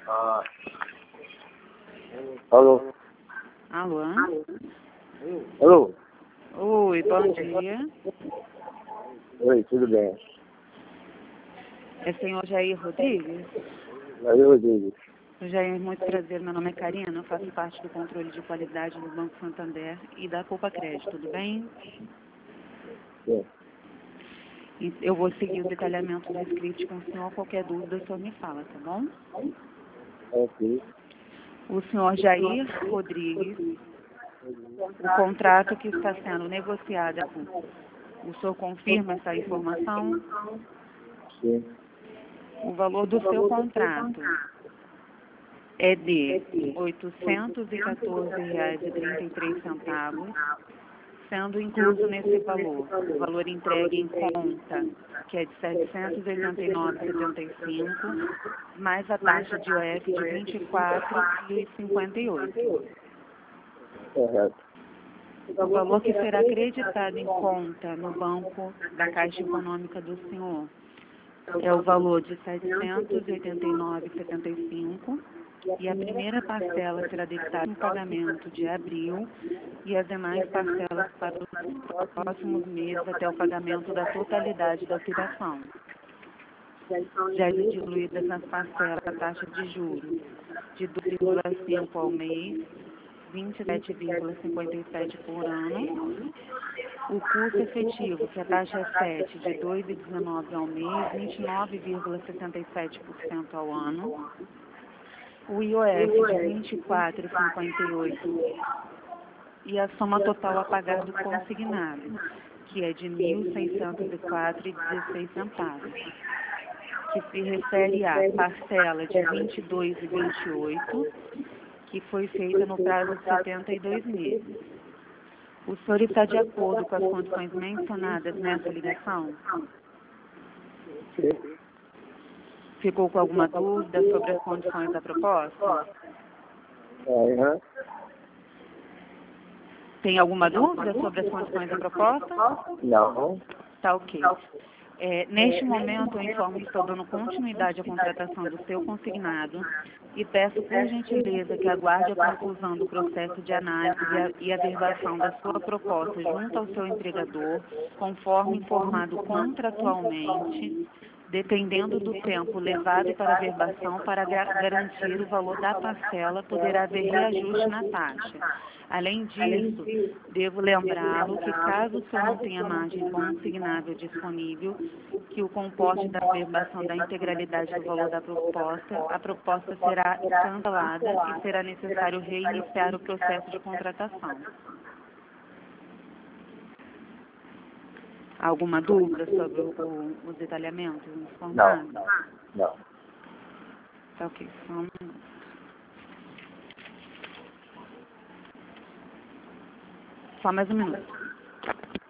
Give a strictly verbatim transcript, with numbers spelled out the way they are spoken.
Ah. Alô? Alô? Alô? Oi, bom dia. Oi, tudo bem? É senhor Jair Rodrigues? Valeu, Rodrigo. Jair, muito prazer. Meu nome é Karina, eu faço parte do controle de qualidade do Banco Santander e da Copa Crédito, tudo bem? Sim. E eu vou seguir o detalhamento do script com o senhor. Qualquer dúvida, o senhor me fala, tá bom? Ok. O senhor Jair Rodrigues, o contrato que está sendo negociado, o senhor confirma essa informação? Sim. O valor do seu contrato é de oitocentos e quatorze reais e trinta e três centavos, sendo incluso nesse valor o valor entregue em conta, que é de setecentos e oitenta e nove reais e setenta e cinco centavos, mais a taxa de I O F de vinte e quatro reais e cinquenta e oito centavos. Correto. O valor que será acreditado em conta no Banco da Caixa Econômica do senhor é o valor de setecentos e oitenta e nove reais e setenta e cinco centavos, e a primeira parcela será debitada no pagamento de abril e as demais parcelas para os próximos meses até o pagamento da totalidade da operação. Já diluídas nas parcelas a taxa de juros de dois vírgula cinco ao mês, vinte e sete vírgula cinquenta e sete por ano. O custo efetivo, que a taxa é sete, de dois vírgula dezenove ao mês, vinte e nove vírgula sessenta e sete por cento ao ano. O I O F de vinte e quatro vírgula cinquenta e oito e a soma total a pagar do consignado, que é de mil seiscentos e quatro reais e dezesseis centavos, que se refere à parcela de vinte e dois vírgula vinte e oito, que foi feita no prazo de setenta e dois meses. O senhor está de acordo com as condições mencionadas nessa ligação? Sim. Ficou com alguma dúvida sobre as condições da proposta? Aham. Tem alguma dúvida sobre as condições da proposta? Não. Tá ok. É, neste momento, eu informo que estou dando continuidade à contratação do seu consignado e peço, por gentileza, que aguarde a conclusão do processo de análise e a, e averbação da sua proposta junto ao seu entregador, conforme informado contratualmente, dependendo do tempo levado para a averbação para ga- garantir o valor da parcela, poderá haver reajuste na taxa. Além disso, devo lembrá-lo que caso o senhor não tenha margem consignável disponível, que o comporte da averbação da integralidade do valor da proposta, a proposta será cancelada e será necessário reiniciar o processo de contratação. Alguma dúvida sobre o, o, os detalhamentos informados? Não. Não. Tá ok, só um minuto. Só mais um minuto.